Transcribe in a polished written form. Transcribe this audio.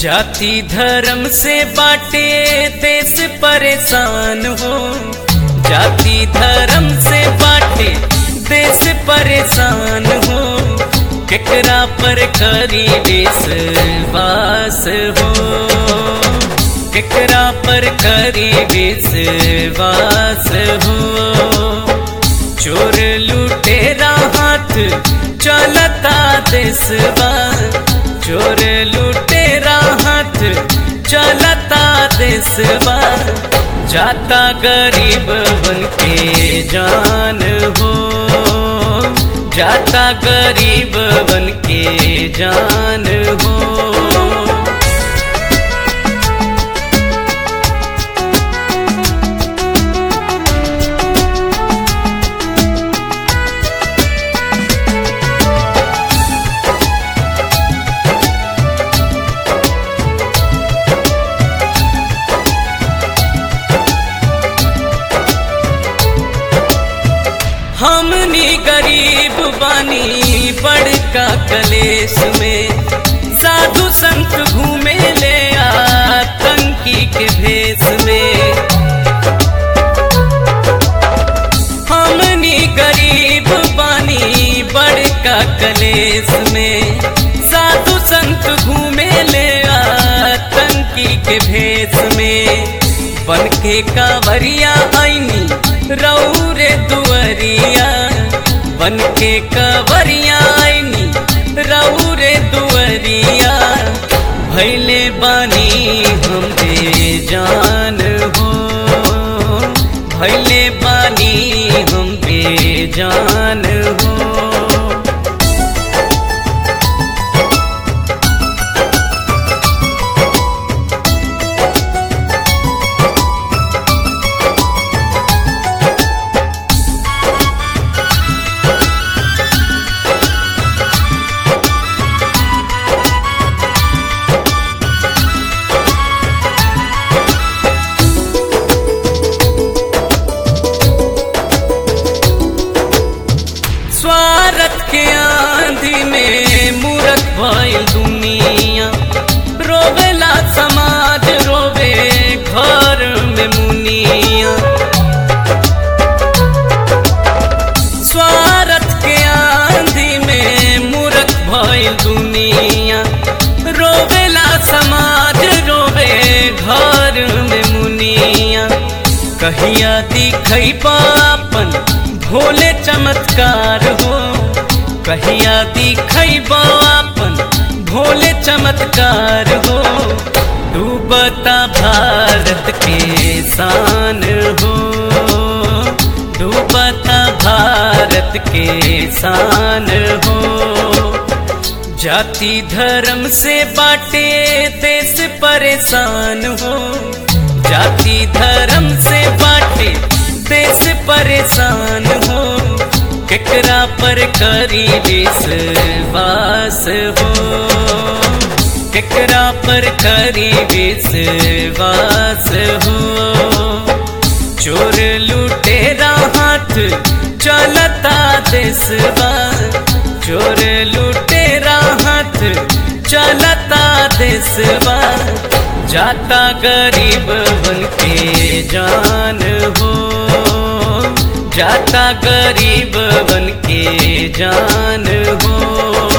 जाति धर्म से बाटे देश परेशान हो, जाति धर्म से बाटे देश परेशान हो, केकरा पर करी विश्वास हो, केकरा पर करी विश्वास हो। चोर लुटेरा हाथ चलता देशवा, चोर लुटेरा हाथ चलता देशवा, जाता गरीब बनके जान हो, जाता गरीब बनके जान हो। हमनी गरीब बानी बड़का कलेश में, साधु संत घूमे ले आतंकी के भेष में। हमनी गरीब बानी बड़का कलेश में, साधु संत घूमे ले आतंकी के भेष में। बनके कांवरिया आईनी रौरे दुअरिया, बनके कांवरिया आईनी रौरे दुअरिया, भैले बानी हम बेजान हो, भैले बानी हम बेजान हो। स्वार्थ के आंधी में मूरत भइल दुनिया, रोवेला समाज रोवे घर में मुनिया। स्वार्थ के आंधी में मूरत भइल दुनिया, रोवेला समाज रोवे घर में मुनिया। कहिया दिखई पापन भोले चमत्कार हो, कहिया दिखई बापन भोले चमत्कार हो। डूबता भारत के शान हो, डूबता भारत के शान हो। जाति धर्म से बाटे देश परेशान हो, जाति धर्म से बाटे देश परेशान हो, केकरा पर करी विश्वास हो, केकरा पर करी विश्वास हो। चोर लुटेरा हाथ चलता देशवा, चोर लुटेरा हाथ चलता देशवा, जाता गरीब बनके जान हो, जाता गरीब बनके जान हो।